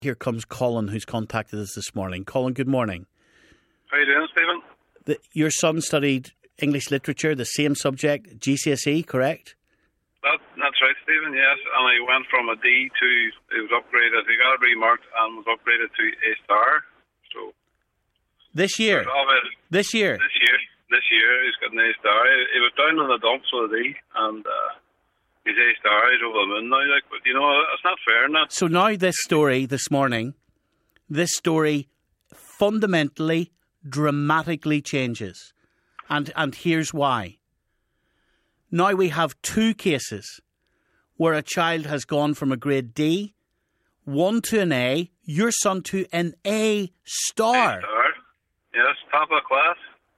Here comes Colin, who's contacted us this morning. Colin, good morning. How you doing, Stephen? Your son studied English literature, the same subject, GCSE, correct? That's right, Stephen, yes. And he went from a D to, he was upgraded, he got remarked and was upgraded to A star. So This year? This year? This year he's got an A star. He was down in the dumps with a D and he's A star, he's over the moon now, like, but you know, it's not fair, isn't it? So now this story this morning, this story fundamentally, dramatically changes. And here's why. Now we have two cases where a child has gone from a grade D, one to an A, your son to an A star. A star. Yes, top of the class.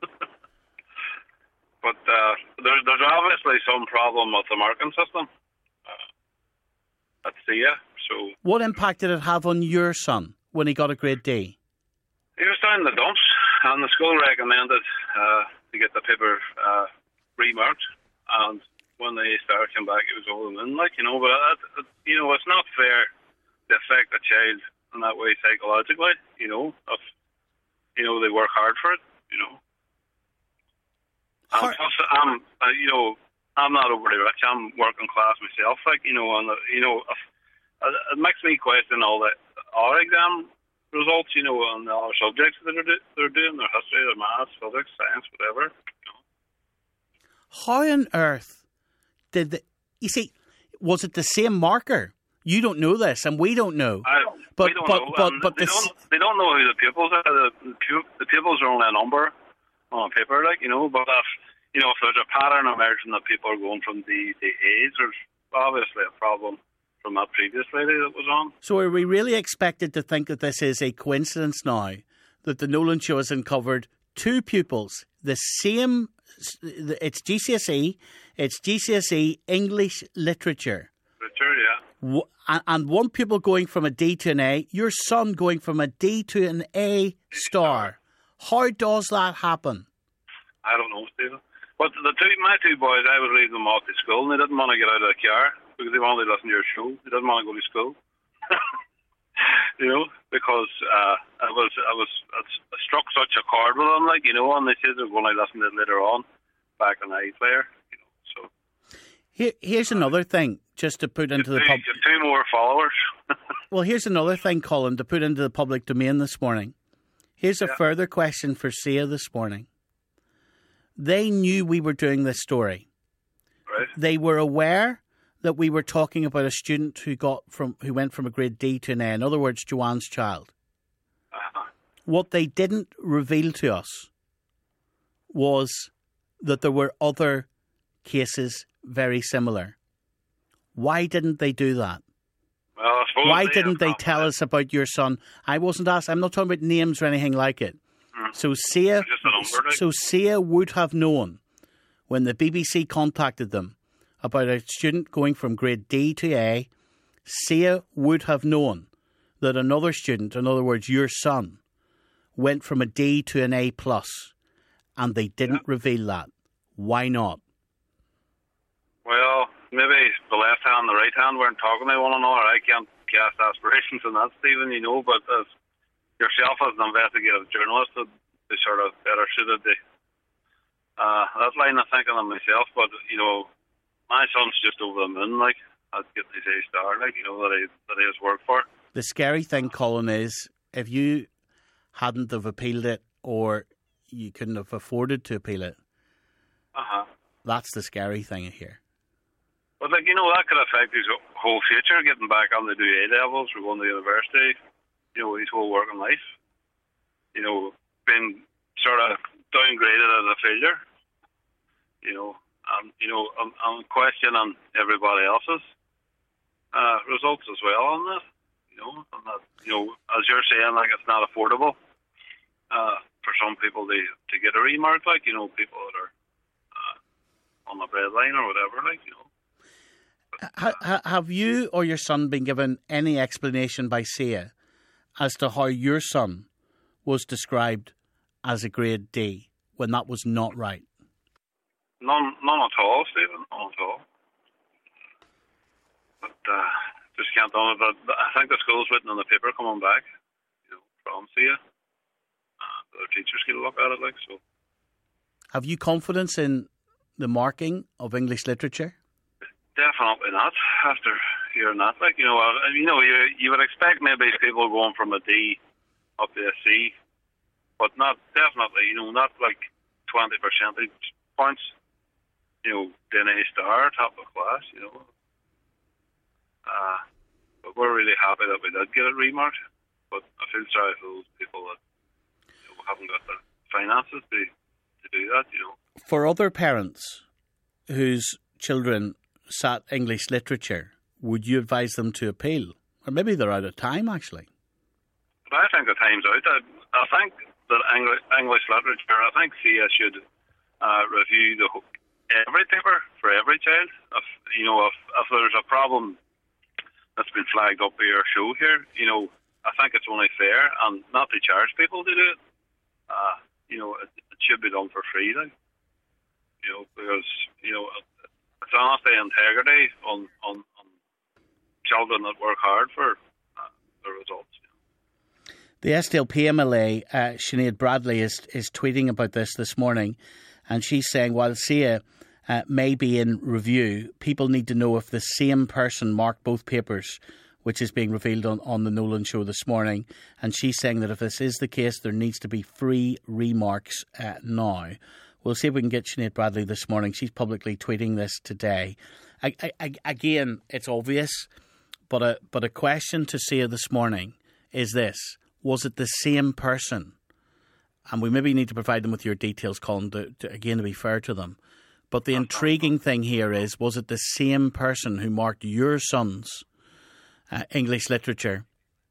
But there's obviously some problem with the marking system at SIA. So what impact did it have on your son when he got a grade D? He was down in the dumps, and the school recommended to get the paper remarked. And when the A star came back, it was over the moon, like, you know. But you know, it's not fair to affect a child in that way psychologically. You know, if you know they work hard for it. You know. And plus, I'm not overly rich. I'm working class myself, like, you know, and it makes me question all our exam results, you know, and all our subjects that they're doing, their history, their maths, physics, science, whatever. You know. How on earth did you see? Was it the same marker? You don't know this, and we don't know. We don't know. They don't know who the pupils are. The pupils are only a number on paper, like, you know, but if there's a pattern emerging that people are going from D to A's, there's obviously a problem from that previous lady that was on. So are we really expected to think that this is a coincidence now, that the Nolan Show has uncovered two pupils, the same, it's GCSE English literature. Yeah. And one pupil going from a D to an A, your son going from a D to an A star. How does that happen? I don't know, Stephen. But my two boys, I was leaving them off to school, and they didn't want to get out of the car because they wanted to listen to your show. They didn't want to go to school, you know, because I struck such a chord with them, like, you know, and they said they were going to listen to it later on, back in the iPlayer, you know. So here's another thing, just to put into the public. Two more followers. Well, here's another thing, Colin, to put into the public domain this morning. Here's a further question for Sia this morning. They knew we were doing this story. Right. They were aware that we were talking about a student who went from a grade D to an A. In other words, Joanne's child. Uh-huh. What they didn't reveal to us was that there were other cases very similar. Why didn't they do that? Well, I suppose why didn't they tell us about your son? I wasn't asked. I'm not talking about names or anything like it. So Sia would have known when the BBC contacted them about a student going from grade D to A. Sia would have known that another student, in other words, your son, went from a D to an A plus, and they didn't reveal that. Why not? Well, maybe the left hand and the right hand weren't talking to one another. I can't cast aspirations on that, Stephen, you know, but as yourself as an investigative journalist, they sort of better suited that line of thinking on myself. But, you know, my son's just over the moon, like, I'd get his A star, like, you know, that he has worked for. The scary thing, Colin, is if you hadn't have appealed it or you couldn't have afforded to appeal it, that's the scary thing here. But, like, you know, that could affect his whole future, getting back on to do A-levels or going to university, you know, his whole working life. You know, being sort of downgraded as a failure, you know, and, you know, I'm questioning everybody else's results as well on this, you know, and that, you know, as you're saying, like, it's not affordable for some people to get a remark, like, you know, people that are on the breadline or whatever, like, you know. Have you or your son been given any explanation by Sia as to how your son was described as a grade D when that was not right? None at all, Stephen. None at all. But just can't do it. But I think the school's written on the paper coming back, from SIA. The teachers get a look at it, so. Have you confidence in the marking of English literature? Definitely not. After hearing that, you would expect maybe people going from a D up to a C, but not definitely. Not like 20 percentage points. Then A star, top of class. But we're really happy that we did get it remarked. But I feel sorry for those people that haven't got the finances to do that. For other parents whose children sat English literature, would you advise them to appeal? Or maybe they're out of time, actually. But I think the time's out. I think that English literature, I think SIA should review every paper for every child. If there's a problem that's been flagged up by your show here, I think it's only fair and not to charge people to do it. It should be done for free, because it's honesty and integrity on children that work hard for the results. The SDLP MLA, Sinead Bradley, is tweeting about this morning, and she's saying while SIA may be in review, people need to know if the same person marked both papers, which is being revealed on the Nolan Show this morning. And she's saying that if this is the case, there needs to be free remarks now. We'll see if we can get Sinead Bradley this morning. She's publicly tweeting this today. Again, it's obvious, but a question to SIA this morning is this. Was it the same person? And we maybe need to provide them with your details, Colin, to be fair to them. But the intriguing thing here is, was it the same person who marked your son's English literature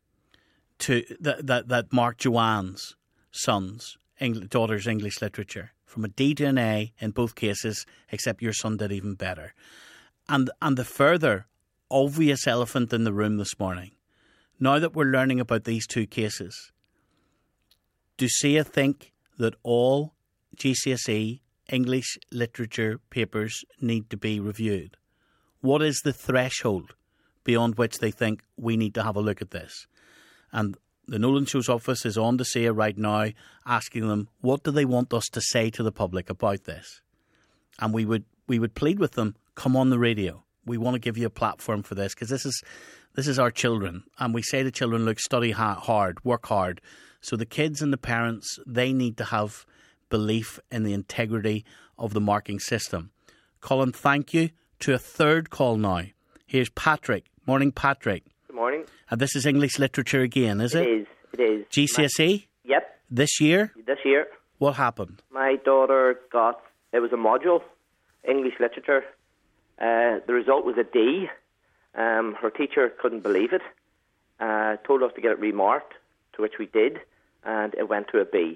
that marked Joanne's son's daughter's English literature from a D to an A in both cases, except your son did even better. And the further obvious elephant in the room this morning, now that we're learning about these two cases, do SIA think that all GCSE English literature papers need to be reviewed? What is the threshold beyond which they think we need to have a look at this? And the Nolan Show's office is on to SIA right now, asking them what do they want us to say to the public about this. And we would plead with them, come on the radio. We want to give you a platform for this, because this is our children. And we say to children, look, study hard, work hard. So the kids and the parents, they need to have belief in the integrity of the marking system. Colin, thank you. To a third call now. Here's Patrick. Morning, Patrick. Good morning. And this is English literature again, is it? It is. GCSE? Yep. This year? This year. What happened? My daughter it was a module, English literature. The result was a D. Her teacher couldn't believe it. Told us to get it remarked, to which we did, and it went to a B.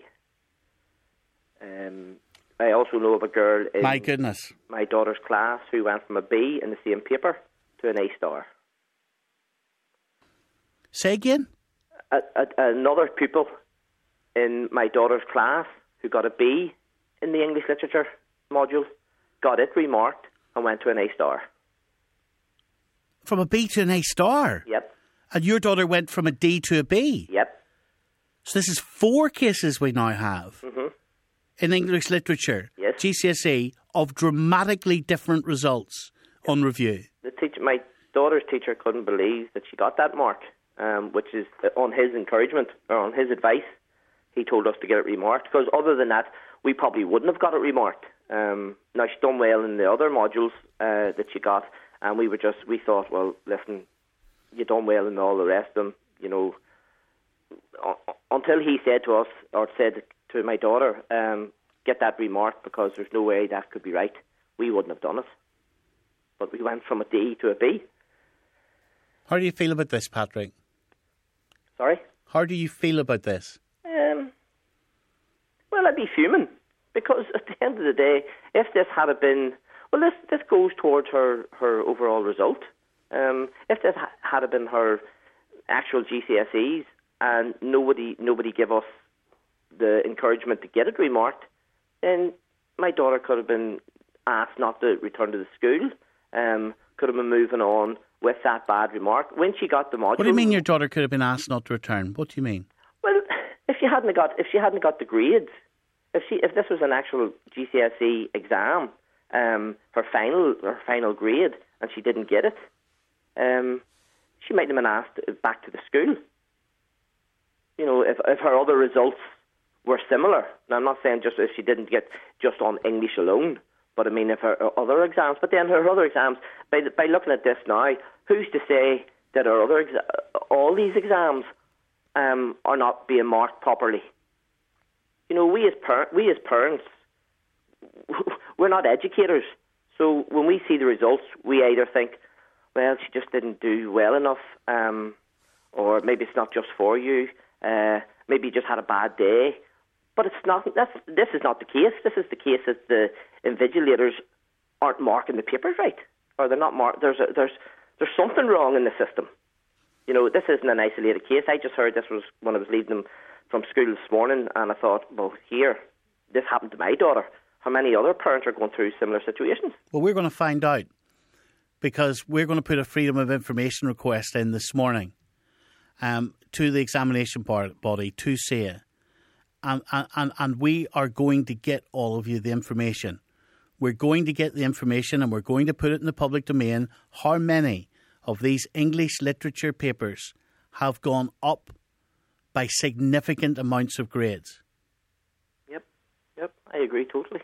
I also know of a girl in my daughter's class who went from a B in the same paper to an A star. Say again? Another pupil in my daughter's class who got a B in the English literature module got it remarked and went to an A star. From a B to an A star? Yep. And your daughter went from a D to a B? Yep. So this is 4 cases we now have in English literature, yes. GCSE, of dramatically different results on review. My daughter's teacher couldn't believe that she got that mark, which is on his encouragement, or on his advice. He told us to get it remarked, because other than that, we probably wouldn't have got it remarked. Now, she's done well in the other modules that she got, and we thought, well, listen, you done well in all the rest of them, until he said to us, or said to my daughter, get that remarked, because there's no way that could be right. We wouldn't have done it. But we went from a D to a B. How do you feel about this, Patrick? Sorry? How do you feel about this? Well, I'd be fuming, because at the end of the day, if this had been... Well, this goes towards her overall result. If this had been her actual GCSEs and nobody gave us the encouragement to get it remarked, then my daughter could have been asked not to return to the school, could have been moving on with that bad remark. When she got the module... What do you mean your daughter could have been asked not to return? What do you mean? Well, if she hadn't got the grades, if this was an actual GCSE exam, her final grade, and she didn't get it, she might have been asked back to the school. You know, if her other results were similar. Now, I'm not saying just if she didn't get just on English alone, but I mean if her other exams. But then her other exams, by looking at this now, who's to say that her other all these exams are not being marked properly? You know, we as parents, we're not educators. So when we see the results, we either think, well, she just didn't do well enough, or maybe it's not just for you. Maybe you just had a bad day. But it's not. This is not the case. This is the case that the invigilators aren't marking the papers right, or they're not marked. There's something wrong in the system. You know, this isn't an isolated case. I just heard this was when I was leaving them from school this morning, and I thought, well, this happened to my daughter. How many other parents are going through similar situations? Well, we're going to find out, because we're going to put a Freedom of Information request in this morning to the examination body, to SAIA. And we are going to get all of you the information. We're going to get the information and we're going to put it in the public domain. How many of these English literature papers have gone up by significant amounts of grades? Yep, I agree totally.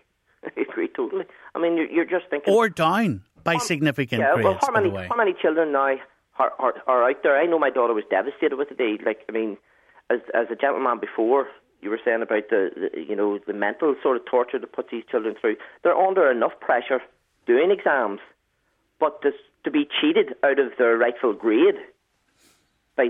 I mean, you're just thinking... Or down by significant grades, well, by the way. How many children now are out there? I know my daughter was devastated with the day. Like, I mean, as a gentleman before... You were saying about the mental sort of torture that puts these children through. They're under enough pressure doing exams, but to be cheated out of their rightful grade by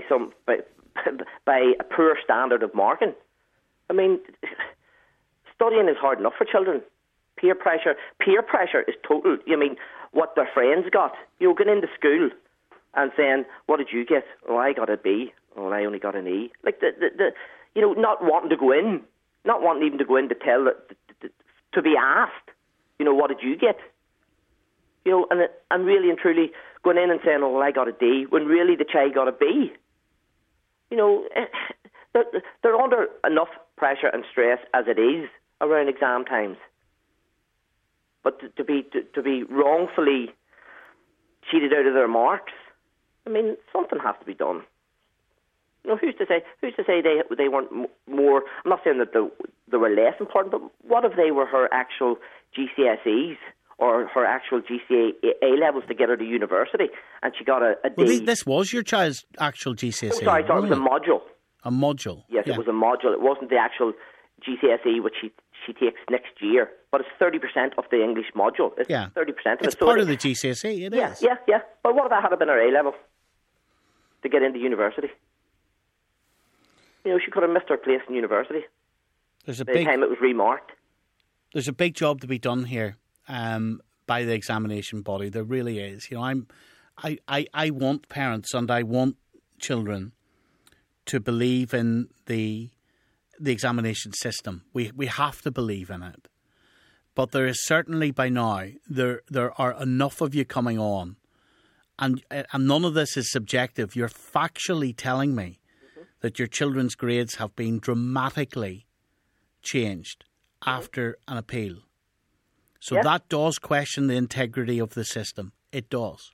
a poor standard of marking. I mean, studying is hard enough for children. Peer pressure is total. I mean, what their friends got. You know, going into school and saying, "What did you get?" "Oh, I got a B." "Oh, I only got an E." Like you know, not wanting to go in, not wanting even to go in to tell, to be asked, you know, what did you get? You know, and really and truly going in and saying, "Oh, well, I got a D," when really the child got a B. You know, they're under enough pressure and stress as it is around exam times. But to be wrongfully cheated out of their marks, I mean, something has to be done. You know, who's to say they weren't more? I'm not saying that they were less important, but what if they were her actual GCSEs or her actual GCA A levels to get her to university, and she got a D? Well, this was your child's actual GCSE. Oh, sorry, it was a module. A module. Yes, yeah. It was a module. It wasn't the actual GCSE which she takes next year, but it's 30% of the English module. It's 30% of it. It's part of the GCSE. It is. Yeah. But what if that had been her A level to get into university? You know, she could have missed her place in university. By the time it was remarked. There's a big job to be done here by the examination body. There really is. You know, I want parents and I want children to believe in the examination system. We have to believe in it. But there is certainly by now there are enough of you coming on, and none of this is subjective. You're factually telling me that your children's grades have been dramatically changed after an appeal. So that does question the integrity of the system. It does.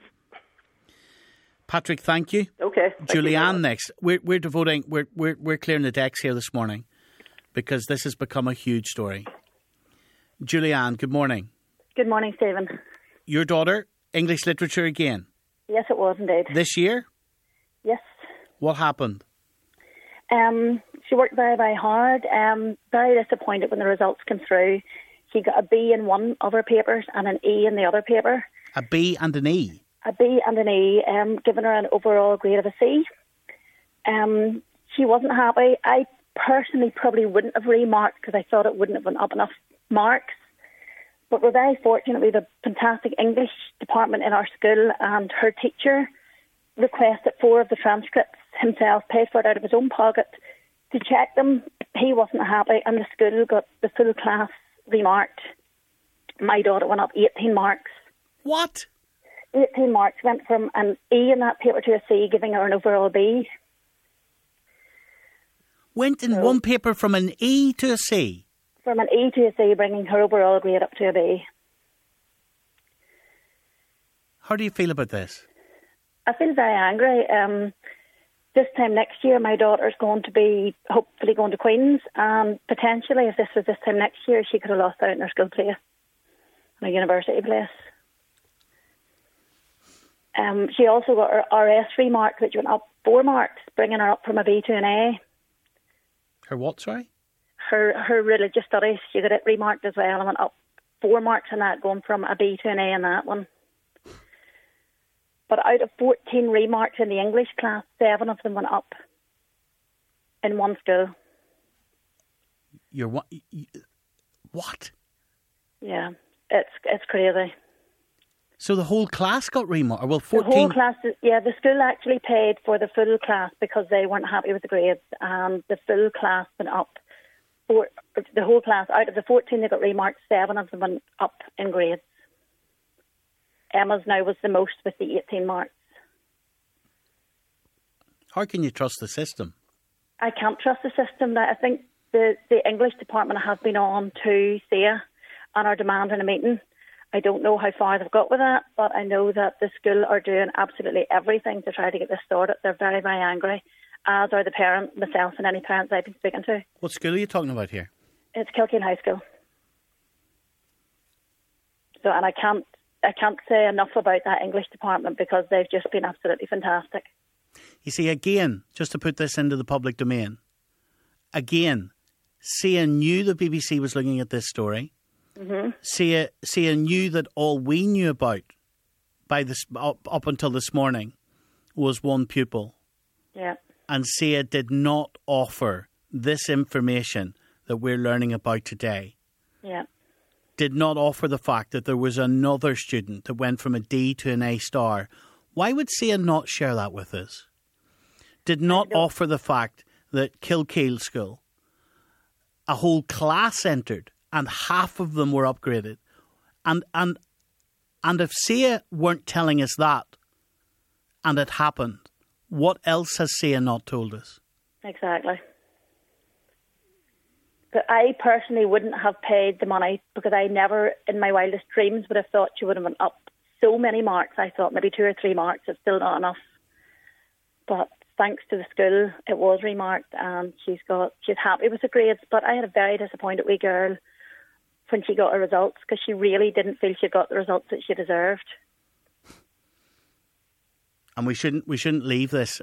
Patrick, thank you. Okay. Julianne next. We're clearing the decks here this morning because this has become a huge story. Julianne, good morning. Good morning, Stephen. Your daughter, English literature again? Yes, it was indeed. This year? Yes. What happened? She worked very, very hard. Very disappointed when the results came through. She got a B in one of her papers and an E in the other paper. A B and an E? A B and an E, giving her an overall grade of a C. She wasn't happy. I personally probably wouldn't have remarked because I thought it wouldn't have been up enough marks. But we're very fortunate. We have a fantastic English department in our school, and her teacher requested 4 of the transcripts himself, paid for it out of his own pocket to check them. He wasn't happy, and the school got the full class remarked. My daughter went up 18 marks. What? 18 marks, went from an E in that paper to a C, giving her an overall B. Went in one paper from an E to a C? From an E to a C, bringing her overall grade up to a B. How do you feel about this? I feel very angry. This time next year, my daughter's going to be hopefully going to Queen's, and potentially, if this was this time next year, she could have lost out in her school place, in a university place. She also got her RS remark, which went up 4 marks, bringing her up from a B to an A. Her what, sorry? Her religious studies, she got it remarked as well, and went up 4 marks in that, going from a B to an A in that one. But out of 14 remarks in the English class, 7 of them went up in one school. You're what? What? Yeah, it's crazy. So the whole class got remarked? Well, 14... The whole class, yeah, the school actually paid for the full class because they weren't happy with the grades, and the full class went up. The whole class, out of the 14 that got remarked, 7 of them went up in grades. Emma's now was the most with the 18 marks. How can you trust the system? I can't trust the system. I think the English department has been on to SEA and are demanding a meeting. I don't know how far they've got with that, but I know that the school are doing absolutely everything to try to get this sorted. They're very, very angry, as are the parents, myself and any parents I've been speaking to. What school are you talking about here? It's Kilkeen High School. So, and I can't say enough about that English department because they've just been absolutely fantastic. You see, again, just to put this into the public domain, again, SEA knew the BBC was looking at this story. Mm-hmm. SEA knew that all we knew about up until this morning was one pupil. Yeah. And SEA did not offer this information that we're learning about today. Yeah. Did not offer the fact that there was another student that went from a D to an A star. Why would SEA not share that with us? Did not offer the fact that Kilkeel School, a whole class entered and half of them were upgraded. And if SEA weren't telling us that and it happened, what else has SEA not told us? Exactly. But I personally wouldn't have paid the money because I never in my wildest dreams would have thought she would have went up so many marks. I thought maybe 2 or 3 marks. It's still not enough. But thanks to the school, it was remarked and she's happy with the grades. But I had a very disappointed wee girl when she got her results because she really didn't feel she got the results that she deserved. And we shouldn't leave this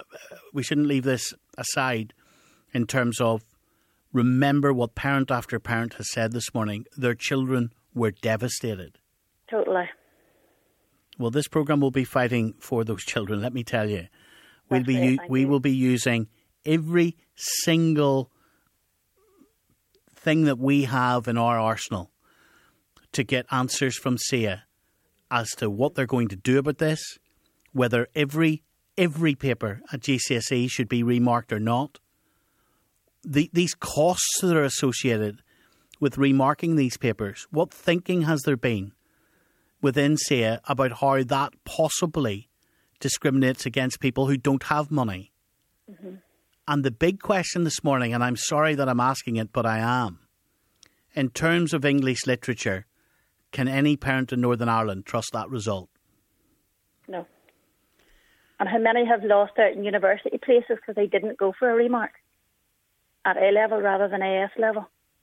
aside in terms of remember what parent after parent has said this morning. Their children were devastated. Totally. Well, this programme will be fighting for those children, let me tell you. We will be using every single thing that we have in our arsenal to get answers from SEA as to what they're going to do about this, whether every paper at GCSE should be remarked or not. These costs that are associated with remarking these papers, what thinking has there been within SEA about how that possibly discriminates against people who don't have money? Mm-hmm. And the big question this morning, and I'm sorry that I'm asking it, but I am, in terms of English literature, can any parent in Northern Ireland trust that result? No. And how many have lost out in university places because they didn't go for a remark at A level rather than AS level?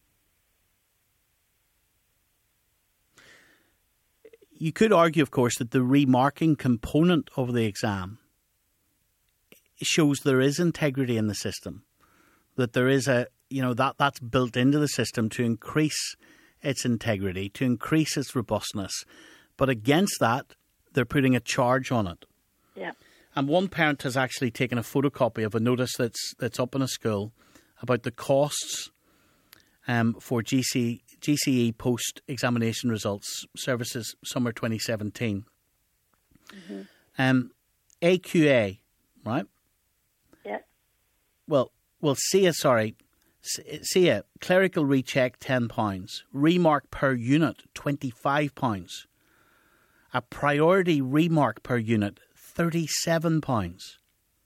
You could argue, of course, that the remarking component of the exam shows there is integrity in the system, that there is that's built into the system to increase its integrity, to increase its robustness. But against that, they're putting a charge on it. Yeah. And one parent has actually taken a photocopy of a notice that's up in a school about the costs for GCE post-examination results services summer 2017. Mm-hmm. AQA, right? Yeah. Well, SEA, clerical recheck £10, remark per unit £25, A priority remark per unit, £37.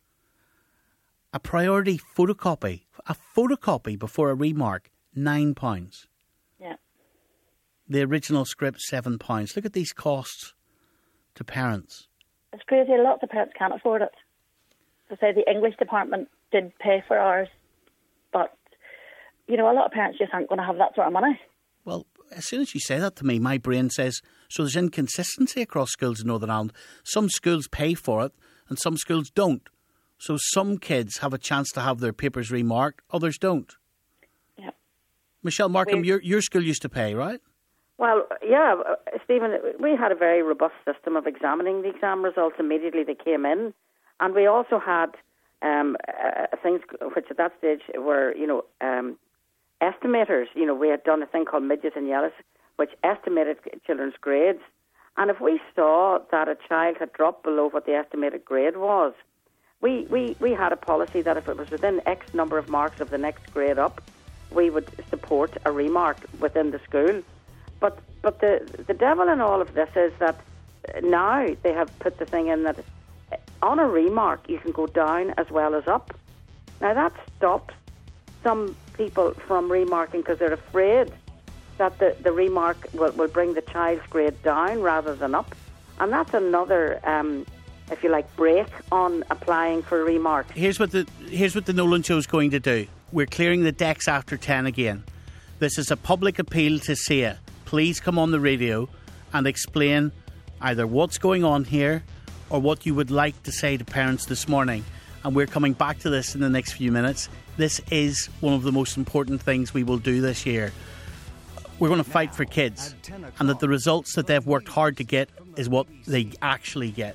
A priority photocopy, before a remark, £9. Yeah. The original script, £7. Look at these costs to parents. It's crazy. Lots of parents can't afford it. So say the English department did pay for ours, but, a lot of parents just aren't going to have that sort of money. Well, as soon as you say that to me, my brain says, so there's inconsistency across schools in Northern Ireland. Some schools pay for it and some schools don't. So some kids have a chance to have their papers remarked, others don't. Yeah. Michelle Markham, your school used to pay, right? Well, yeah, Stephen, we had a very robust system of examining the exam results immediately they came in. And we also had things which at that stage were, estimators. We had done a thing called Midges and Yellis, which estimated children's grades. And if we saw that a child had dropped below what the estimated grade was, we had a policy that if it was within X number of marks of the next grade up, we would support a remark within the school. But the devil in all of this is that now they have put the thing in that on a remark you can go down as well as up. Now that stops some people from remarking because they're afraid that the remark will bring the child's grade down rather than up. And that's another, if you like, break on applying for a remark. Here's what the Nolan Show's going to do. We're clearing the decks after 10 again. This is a public appeal to SIA. Please come on the radio and explain either what's going on here or what you would like to say to parents this morning. And we're coming back to this in the next few minutes. This is one of the most important things we will do this year. We're going to fight for kids, and that the results that they've worked hard to get is what they actually get.